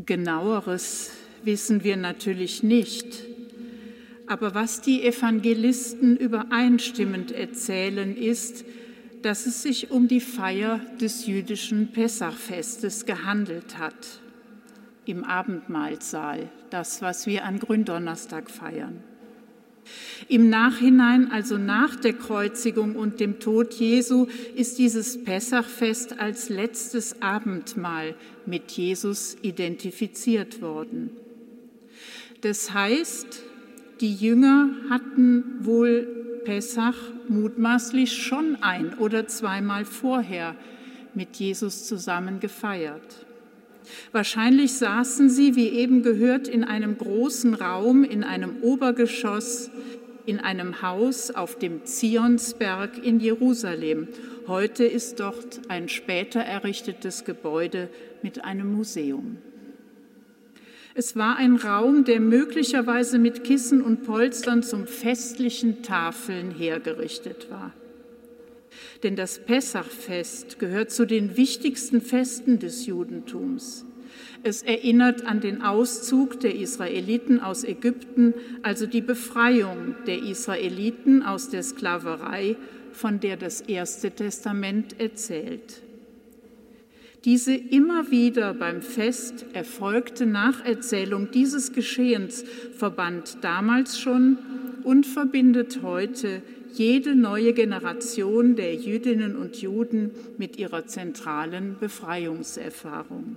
Genaueres wissen wir natürlich nicht. Aber was die Evangelisten übereinstimmend erzählen, ist, dass es sich um die Feier des jüdischen Pessachfestes gehandelt hat, im Abendmahlsaal, das, was wir an Gründonnerstag feiern. Im Nachhinein, also nach der Kreuzigung und dem Tod Jesu, ist dieses Pessachfest als letztes Abendmahl mit Jesus identifiziert worden. Das heißt, die Jünger hatten wohl Pessach mutmaßlich schon ein- oder zweimal vorher mit Jesus zusammen gefeiert. Wahrscheinlich saßen sie, wie eben gehört, in einem großen Raum, in einem Obergeschoss, in einem Haus auf dem Zionsberg in Jerusalem. Heute ist dort ein später errichtetes Gebäude mit einem Museum. Es war ein Raum, der möglicherweise mit Kissen und Polstern zum festlichen Tafeln hergerichtet war. Denn das Pessachfest gehört zu den wichtigsten Festen des Judentums. Es erinnert an den Auszug der Israeliten aus Ägypten, also die Befreiung der Israeliten aus der Sklaverei, von der das Erste Testament erzählt. Diese immer wieder beim Fest erfolgte Nacherzählung dieses Geschehens verband damals schon und verbindet heute jede neue Generation der Jüdinnen und Juden mit ihrer zentralen Befreiungserfahrung.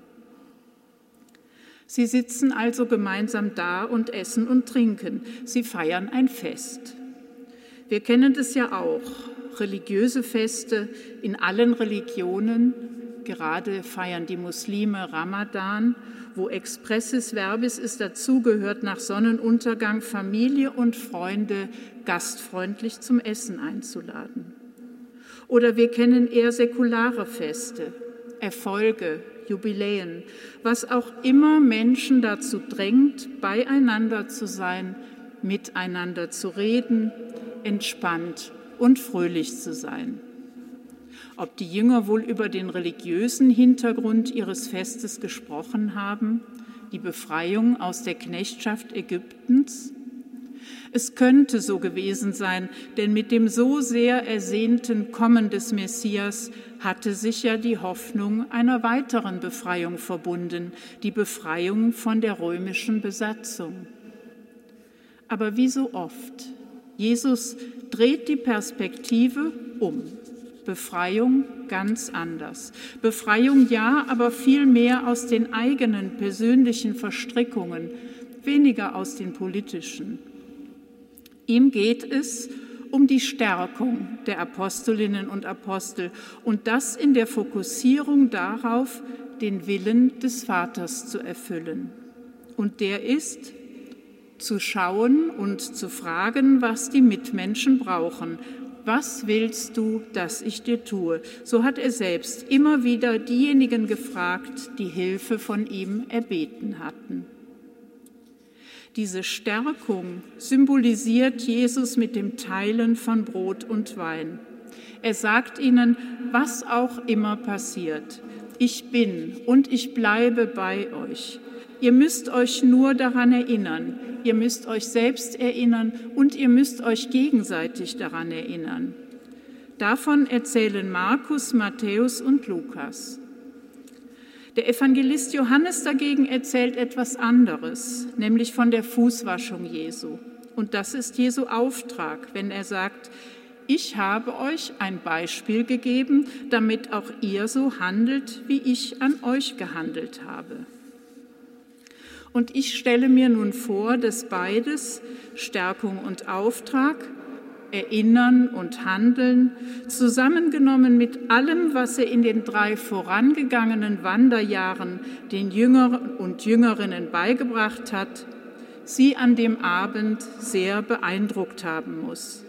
Sie sitzen also gemeinsam da und essen und trinken. Sie feiern ein Fest. Wir kennen das ja auch, religiöse Feste in allen Religionen. Gerade feiern die Muslime Ramadan, wo expressis verbis es dazugehört, nach Sonnenuntergang Familie und Freunde gastfreundlich zum Essen einzuladen. Oder wir kennen eher säkulare Feste, Erfolge, Jubiläen, was auch immer Menschen dazu drängt, beieinander zu sein, miteinander zu reden, entspannt und fröhlich zu sein. Ob die Jünger wohl über den religiösen Hintergrund ihres Festes gesprochen haben, die Befreiung aus der Knechtschaft Ägyptens? Es könnte so gewesen sein, denn mit dem so sehr ersehnten Kommen des Messias hatte sich ja die Hoffnung einer weiteren Befreiung verbunden, die Befreiung von der römischen Besatzung. Aber wie so oft, Jesus dreht die Perspektive um. Befreiung ganz anders. Befreiung ja, aber viel mehr aus den eigenen persönlichen Verstrickungen, weniger aus den politischen. Ihm geht es um die Stärkung der Apostolinnen und Apostel und das in der Fokussierung darauf, den Willen des Vaters zu erfüllen. Und der ist, zu schauen und zu fragen, was die Mitmenschen brauchen. Was willst du, dass ich dir tue? So hat er selbst immer wieder diejenigen gefragt, die Hilfe von ihm erbeten hatten. Diese Stärkung symbolisiert Jesus mit dem Teilen von Brot und Wein. Er sagt ihnen, was auch immer passiert, ich bin und ich bleibe bei euch. Ihr müsst euch nur daran erinnern, ihr müsst euch selbst erinnern und ihr müsst euch gegenseitig daran erinnern. Davon erzählen Markus, Matthäus und Lukas. Der Evangelist Johannes dagegen erzählt etwas anderes, nämlich von der Fußwaschung Jesu. Und das ist Jesu Auftrag, wenn er sagt, ich habe euch ein Beispiel gegeben, damit auch ihr so handelt, wie ich an euch gehandelt habe. Und ich stelle mir nun vor, dass beides, Stärkung und Auftrag, Erinnern und Handeln, zusammengenommen mit allem, was er in den 3 vorangegangenen Wanderjahren den Jüngern und Jüngerinnen beigebracht hat, sie an dem Abend sehr beeindruckt haben muss.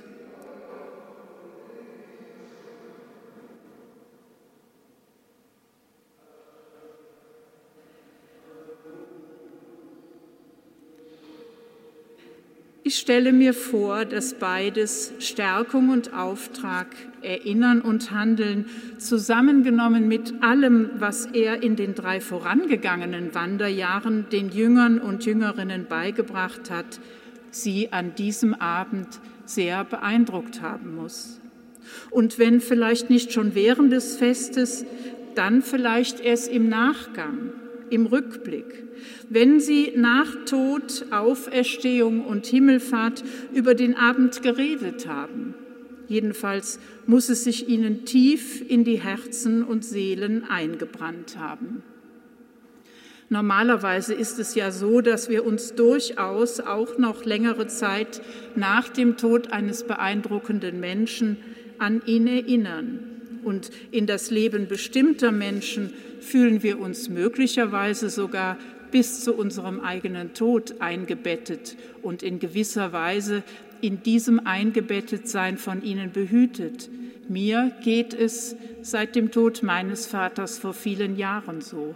Ich stelle mir vor, dass beides, Stärkung und Auftrag, Erinnern und Handeln, zusammengenommen mit allem, was er in den 3 vorangegangenen Wanderjahren den Jüngern und Jüngerinnen beigebracht hat, sie an diesem Abend sehr beeindruckt haben muss. Und wenn vielleicht nicht schon während des Festes, dann vielleicht erst im Nachgang, im Rückblick, wenn sie nach Tod, Auferstehung und Himmelfahrt über den Abend geredet haben. Jedenfalls muss es sich ihnen tief in die Herzen und Seelen eingebrannt haben. Normalerweise ist es ja so, dass wir uns durchaus auch noch längere Zeit nach dem Tod eines beeindruckenden Menschen an ihn erinnern. Und in das Leben bestimmter Menschen fühlen wir uns möglicherweise sogar bis zu unserem eigenen Tod eingebettet und in gewisser Weise in diesem Eingebettetsein von ihnen behütet. Mir geht es seit dem Tod meines Vaters vor vielen Jahren so.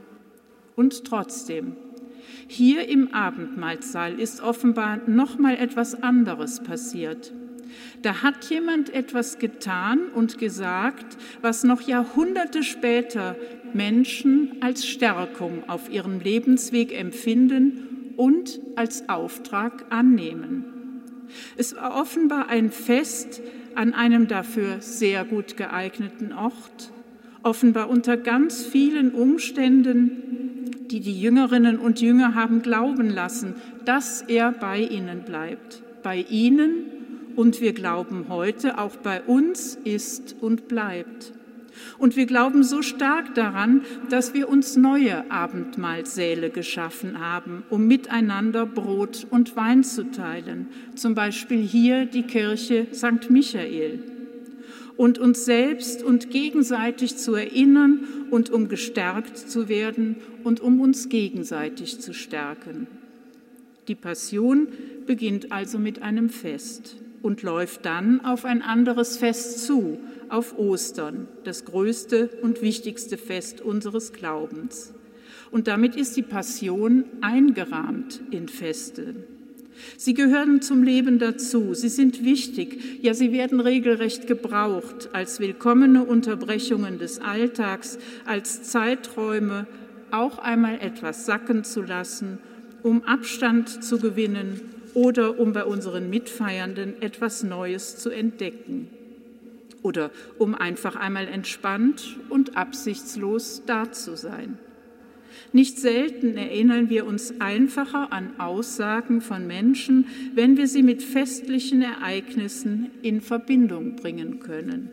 Und trotzdem, hier im Abendmahlsaal ist offenbar noch mal etwas anderes passiert. Da hat jemand etwas getan und gesagt, was noch Jahrhunderte später Menschen als Stärkung auf ihrem Lebensweg empfinden und als Auftrag annehmen. Es war offenbar ein Fest an einem dafür sehr gut geeigneten Ort, offenbar unter ganz vielen Umständen, die die Jüngerinnen und Jünger haben glauben lassen, dass er bei ihnen bleibt, bei ihnen, und wir glauben heute, auch bei uns ist und bleibt. Und wir glauben so stark daran, dass wir uns neue Abendmahlsäle geschaffen haben, um miteinander Brot und Wein zu teilen. Zum Beispiel hier die Kirche St. Michael. Und uns selbst und gegenseitig zu erinnern und um gestärkt zu werden und um uns gegenseitig zu stärken. Die Passion beginnt also mit einem Fest und läuft dann auf ein anderes Fest zu, auf Ostern, das größte und wichtigste Fest unseres Glaubens. Und damit ist die Passion eingerahmt in Feste. Sie gehören zum Leben dazu, sie sind wichtig, ja, sie werden regelrecht gebraucht als willkommene Unterbrechungen des Alltags, als Zeiträume, auch einmal etwas sacken zu lassen, um Abstand zu gewinnen oder um bei unseren Mitfeiernden etwas Neues zu entdecken oder um einfach einmal entspannt und absichtslos da zu sein. Nicht selten erinnern wir uns einfacher an Aussagen von Menschen, wenn wir sie mit festlichen Ereignissen in Verbindung bringen können.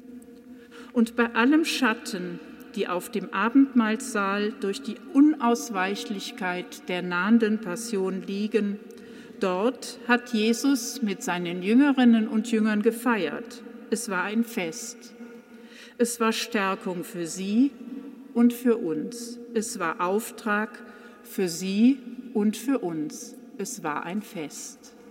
Und bei allem Schatten, die auf dem Abendmahlsaal durch die Unausweichlichkeit der nahenden Passion liegen, dort hat Jesus mit seinen Jüngerinnen und Jüngern gefeiert. Es war ein Fest. Es war Stärkung für sie und für uns. Es war Auftrag für sie und für uns. Es war ein Fest.